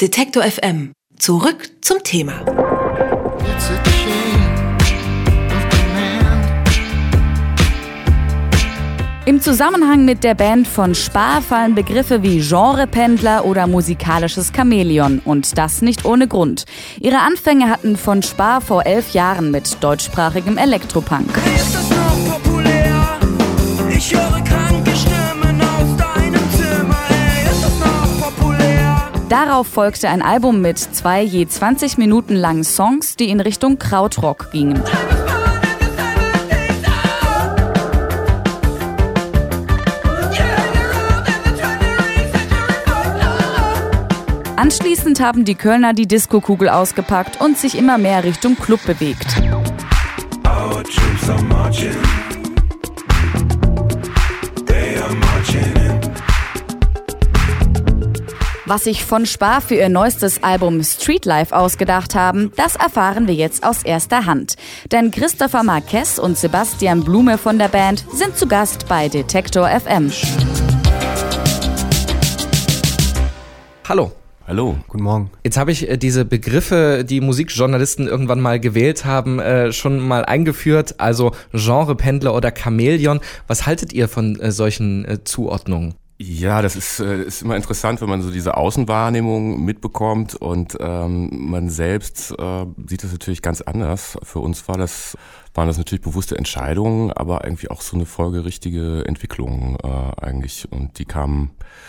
Detektor FM. Zurück zum Thema. Im Zusammenhang mit der Band von Spar fallen Begriffe wie Genrependler oder musikalisches Chamäleon. Und das nicht ohne Grund. Ihre Anfänge hatten von Spar vor 11 Jahren mit deutschsprachigem Elektropunk. Hey, ist das noch populär? Ich höre kranke Stimmen aus deinem Zimmer. Hey, ist das noch populär? Darauf folgte ein Album mit 2 je 20 Minuten langen Songs, die in Richtung Krautrock gingen. Anschließend haben die Kölner die Diskokugel ausgepackt und sich immer mehr Richtung Club bewegt. Was sich von Spar für ihr neuestes Album Streetlife ausgedacht haben, das erfahren wir jetzt aus erster Hand. Denn Christopher Marquez und Sebastian Blume von der Band sind zu Gast bei Detektor FM. Hallo. Hallo. Guten Morgen. Jetzt habe ich diese Begriffe, die Musikjournalisten irgendwann mal gewählt haben, schon mal eingeführt, also Genrependler oder Chamäleon. Was haltet ihr von solchen Zuordnungen? Ja, das ist immer interessant, wenn man so diese Außenwahrnehmung mitbekommt und man selbst sieht das natürlich ganz anders. Für uns waren das natürlich bewusste Entscheidungen, aber irgendwie auch so eine folgerichtige Entwicklung eigentlich, und die kam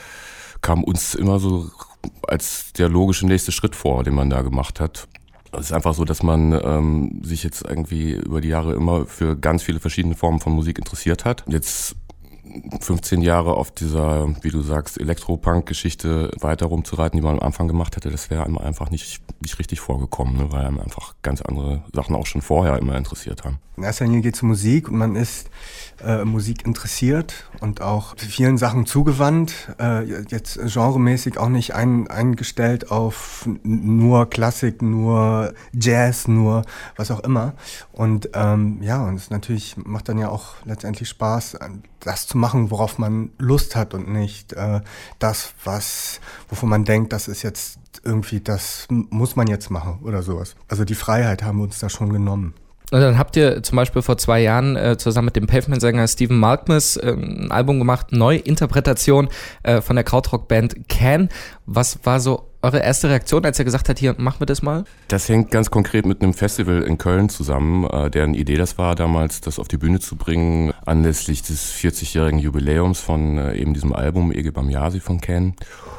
uns immer so als der logische nächste Schritt vor, den man da gemacht hat. Es ist einfach so, dass man sich jetzt irgendwie über die Jahre immer für ganz viele verschiedene Formen von Musik interessiert hat. Jetzt 15 Jahre auf dieser, wie du sagst, Elektropunk-Geschichte weiter rumzureiten, die man am Anfang gemacht hatte, das wäre einem einfach nicht richtig vorgekommen, ne, weil einem einfach ganz andere Sachen auch schon vorher immer interessiert haben. In erster Linie geht es um Musik und man ist Musik interessiert und auch vielen Sachen zugewandt, jetzt genremäßig auch nicht eingestellt auf nur Klassik, nur Jazz, nur was auch immer. Und und es natürlich macht dann ja auch letztendlich Spaß, das zu machen, worauf man Lust hat und nicht das, wovon man denkt, das ist jetzt irgendwie, das muss man jetzt machen oder sowas. Also die Freiheit haben wir uns da schon genommen. Und dann habt ihr zum Beispiel vor 2 Jahren zusammen mit dem Pavement-Sänger Stephen Malkmus ein Album gemacht, Neuinterpretation von der Krautrock-Band Can. Was war so eure erste Reaktion, als er gesagt hat, hier, machen wir das mal? Das hängt ganz konkret mit einem Festival in Köln zusammen, deren Idee das war damals, das auf die Bühne zu bringen, anlässlich des 40-jährigen Jubiläums von eben diesem Album Ege Bamyasi von Can.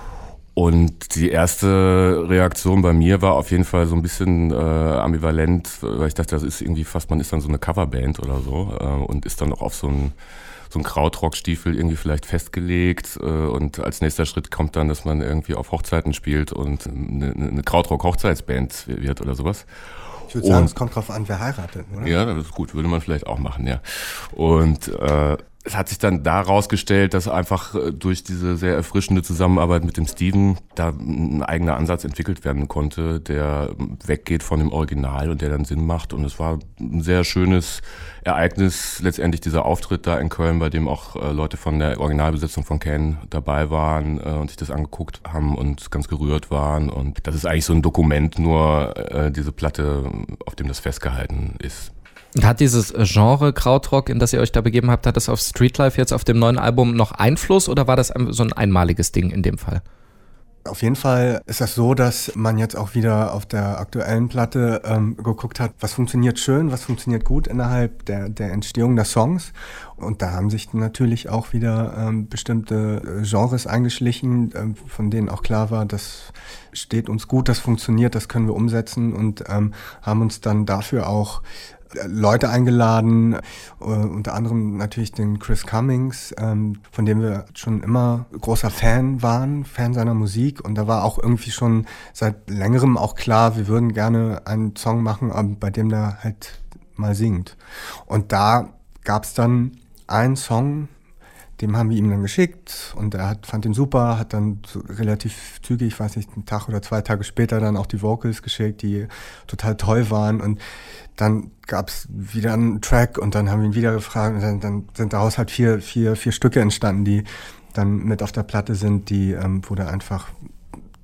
Und die erste Reaktion bei mir war auf jeden Fall so ein bisschen ambivalent, weil ich dachte, das ist irgendwie fast, man ist dann so eine Coverband oder so und ist dann auch auf so ein Krautrock-Stiefel irgendwie vielleicht festgelegt, und als nächster Schritt kommt dann, dass man irgendwie auf Hochzeiten spielt und eine Krautrock-Hochzeitsband wird oder sowas. Ich würde sagen, es kommt drauf an, wer heiratet, oder? Ja, das ist gut, würde man vielleicht auch machen, ja. Und es hat sich dann da rausgestellt, dass einfach durch diese sehr erfrischende Zusammenarbeit mit dem Steven da ein eigener Ansatz entwickelt werden konnte, der weggeht von dem Original und der dann Sinn macht. Und es war ein sehr schönes Ereignis, letztendlich dieser Auftritt da in Köln, bei dem auch Leute von der Originalbesetzung von Can dabei waren und sich das angeguckt haben und ganz gerührt waren. Und das ist eigentlich so ein Dokument, nur diese Platte, auf dem das festgehalten ist. Hat dieses Genre Krautrock, in das ihr euch da begeben habt, hat das auf Streetlife jetzt auf dem neuen Album noch Einfluss oder war das so ein einmaliges Ding in dem Fall? Auf jeden Fall ist das so, dass man jetzt auch wieder auf der aktuellen Platte geguckt hat, was funktioniert schön, was funktioniert gut innerhalb der Entstehung der Songs. Und da haben sich natürlich auch wieder bestimmte Genres eingeschlichen, von denen auch klar war, das steht uns gut, das funktioniert, das können wir umsetzen, und haben uns dann dafür auch Leute eingeladen, unter anderem natürlich den Chris Cummings, von dem wir schon immer großer Fan waren, Fan seiner Musik, und da war auch irgendwie schon seit längerem auch klar, wir würden gerne einen Song machen, bei dem der halt mal singt. Und da gab's dann einen Song, dem haben wir ihm dann geschickt und er fand ihn super, hat dann so relativ zügig, ich weiß nicht, einen Tag oder 2 Tage später dann auch die Vocals geschickt, die total toll waren, und dann gab's wieder einen Track und dann haben wir ihn wieder gefragt und dann sind daraus halt vier Stücke entstanden, die dann mit auf der Platte sind, die, wo der einfach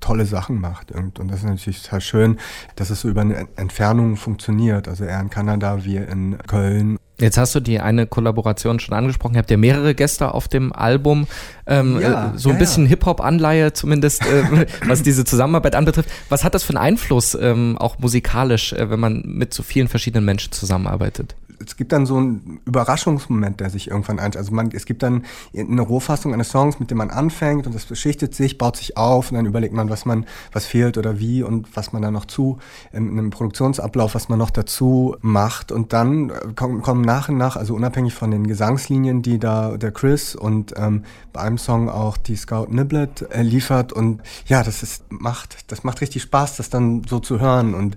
tolle Sachen macht. Und das ist natürlich total schön, dass es so über eine Entfernung funktioniert. Also er in Kanada, wir in Köln. Jetzt hast du die eine Kollaboration schon angesprochen. Ihr habt ja mehrere Gäste auf dem Album. So ein bisschen Hip-Hop-Anleihe zumindest, was diese Zusammenarbeit anbetrifft. Was hat das für einen Einfluss, auch musikalisch, wenn man mit so vielen verschiedenen Menschen zusammenarbeitet? Es gibt dann so einen Überraschungsmoment, der sich irgendwann einstellt. Also es gibt dann eine Rohfassung eines Songs, mit dem man anfängt und das beschichtet sich, baut sich auf und dann überlegt man, was fehlt oder wie und was man da noch in einem Produktionsablauf, was man noch dazu macht. Und dann kommen nach und nach, also unabhängig von den Gesangslinien, die da der Chris und bei einem Song auch die Scout Niblet liefert. Und ja, das macht richtig Spaß, das dann so zu hören und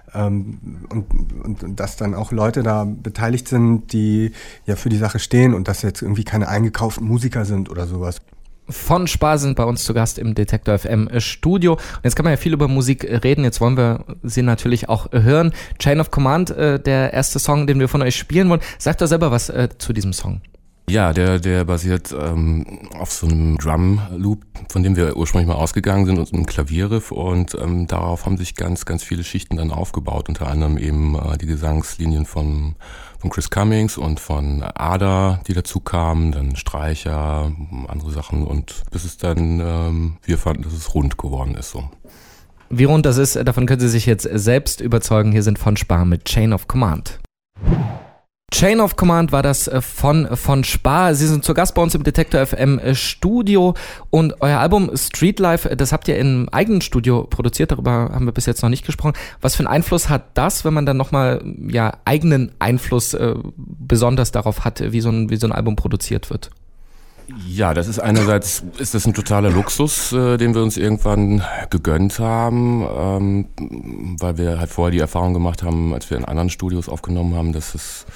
dass dann auch Leute da beteiligt sind, die ja für die Sache stehen und dass jetzt irgendwie keine eingekauften Musiker sind oder sowas. Von Spar sind bei uns zu Gast im Detektor FM Studio. Und jetzt kann man ja viel über Musik reden. Jetzt wollen wir sie natürlich auch hören. Chain of Command, der erste Song, den wir von euch spielen wollen. Sagt doch selber was zu diesem Song. Ja, der basiert auf so einem Drum-Loop, von dem wir ursprünglich mal ausgegangen sind, und einem Klavierriff, und darauf haben sich ganz, ganz viele Schichten dann aufgebaut, unter anderem eben die Gesangslinien von Chris Cummings und von Ada, die dazu kamen, dann Streicher, andere Sachen, und bis es dann, wir fanden, dass es rund geworden ist so. Wie rund das ist, davon können Sie sich jetzt selbst überzeugen. Hier sind von Spar mit Chain of Command. Chain of Command war das von Spar. Sie sind zu Gast bei uns im Detektor FM Studio, und euer Album Street Life, das habt ihr im eigenen Studio produziert, darüber haben wir bis jetzt noch nicht gesprochen. Was für einen Einfluss hat das, wenn man dann nochmal eigenen Einfluss besonders darauf hat, wie so ein Album produziert wird? Ja, das ist einerseits ein totaler Luxus, den wir uns irgendwann gegönnt haben, weil wir halt vorher die Erfahrung gemacht haben, als wir in anderen Studios aufgenommen haben, dass es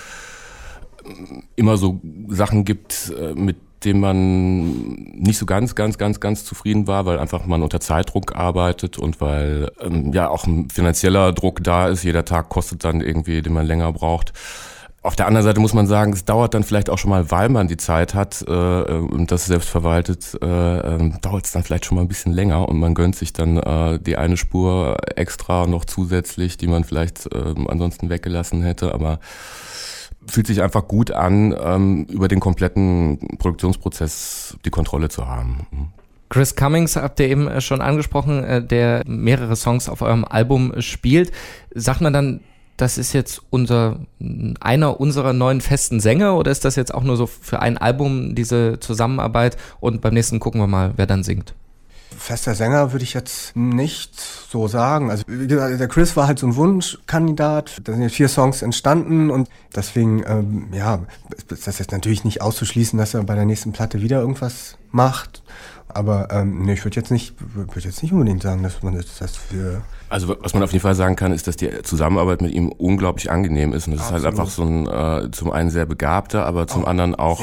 immer so Sachen gibt, mit denen man nicht so ganz zufrieden war, weil einfach man unter Zeitdruck arbeitet und weil auch ein finanzieller Druck da ist. Jeder Tag kostet dann irgendwie, den man länger braucht. Auf der anderen Seite muss man sagen, es dauert dann vielleicht auch schon mal, weil man die Zeit hat und das selbst verwaltet, dauert es dann vielleicht schon mal ein bisschen länger, und man gönnt sich dann die eine Spur extra noch zusätzlich, die man vielleicht ansonsten weggelassen hätte, aber fühlt sich einfach gut an, über den kompletten Produktionsprozess die Kontrolle zu haben. Chris Cummings habt ihr eben schon angesprochen, der mehrere Songs auf eurem Album spielt. Sagt man dann, das ist jetzt einer unserer neuen festen Sänger, oder ist das jetzt auch nur so für ein Album, diese Zusammenarbeit, und beim nächsten gucken wir mal, wer dann singt? Fester Sänger würde ich jetzt nicht so sagen. Also wie gesagt, der Chris war halt so ein Wunschkandidat. Da sind jetzt 4 Songs entstanden, und deswegen, ist das jetzt natürlich nicht auszuschließen, dass er bei der nächsten Platte wieder irgendwas macht. Aber ich würde jetzt nicht unbedingt sagen, dass man das für... Also was man auf jeden Fall sagen kann, ist, dass die Zusammenarbeit mit ihm unglaublich angenehm ist. Und das ist halt einfach so ein zum einen sehr begabter, aber zum anderen auch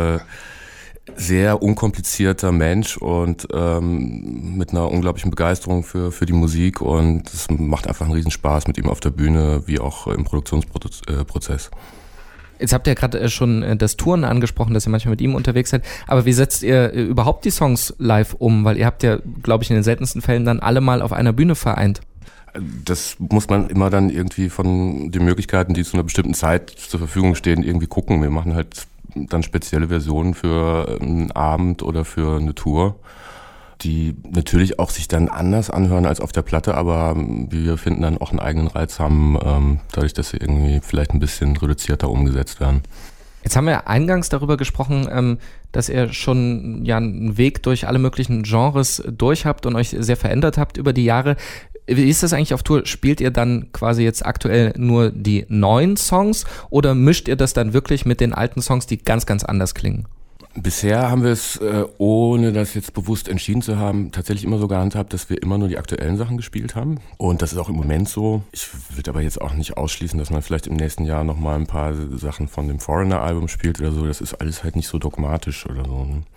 sehr unkomplizierter Mensch und mit einer unglaublichen Begeisterung für die Musik. Und es macht einfach einen Riesenspaß mit ihm auf der Bühne, wie auch im Produktionsprozess. Jetzt habt ihr gerade schon das Touren angesprochen, dass ihr manchmal mit ihm unterwegs seid. Aber wie setzt ihr überhaupt die Songs live um? Weil ihr habt ja, glaube ich, in den seltensten Fällen dann alle mal auf einer Bühne vereint. Das muss man immer dann irgendwie von den Möglichkeiten, die zu einer bestimmten Zeit zur Verfügung stehen, irgendwie gucken. Wir machen halt dann spezielle Versionen für einen Abend oder für eine Tour, die natürlich auch sich dann anders anhören als auf der Platte, aber wie wir finden, dann auch einen eigenen Reiz haben, dadurch, dass sie irgendwie vielleicht ein bisschen reduzierter umgesetzt werden. Jetzt haben wir eingangs darüber gesprochen, dass ihr schon einen Weg durch alle möglichen Genres durch habt und euch sehr verändert habt über die Jahre. Wie ist das eigentlich auf Tour? Spielt ihr dann quasi jetzt aktuell nur die neuen Songs, oder mischt ihr das dann wirklich mit den alten Songs, die ganz, ganz anders klingen? Bisher haben wir es, ohne das jetzt bewusst entschieden zu haben, tatsächlich immer so gehandhabt, dass wir immer nur die aktuellen Sachen gespielt haben. Und das ist auch im Moment so. Ich würde aber jetzt auch nicht ausschließen, dass man vielleicht im nächsten Jahr nochmal ein paar Sachen von dem Foreigner-Album spielt oder so. Das ist alles halt nicht so dogmatisch oder so. Ne?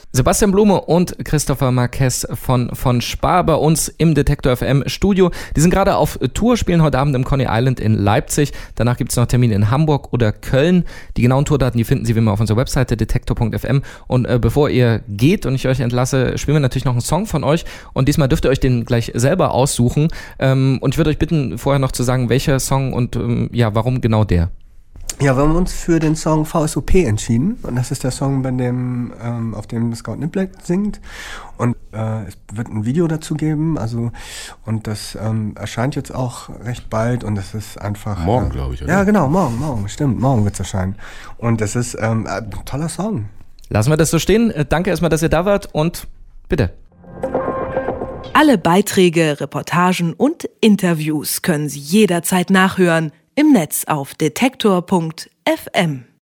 Sebastian Blume und Christopher Marquez von Spar bei uns im Detektor FM Studio. Die sind gerade auf Tour, spielen heute Abend im Coney Island in Leipzig. Danach gibt es noch Termine in Hamburg oder Köln. Die genauen Tourdaten, die finden Sie wie immer auf unserer Webseite detektor.fm. Und bevor ihr geht und ich euch entlasse, spielen wir natürlich noch einen Song von euch. Und diesmal dürft ihr euch den gleich selber aussuchen. Und ich würde euch bitten, vorher noch zu sagen, welcher Song und warum genau der. Ja, wir haben uns für den Song VSOP entschieden und das ist der Song, auf dem Scout Niblett singt und es wird ein Video dazu geben, und das erscheint jetzt auch recht bald und das ist einfach... Morgen, glaube ich, oder? Ja, genau, morgen, stimmt, morgen wird es erscheinen und das ist ein toller Song. Lassen wir das so stehen. Danke erstmal, dass ihr da wart und bitte. Alle Beiträge, Reportagen und Interviews können Sie jederzeit nachhören im Netz auf detektor.fm.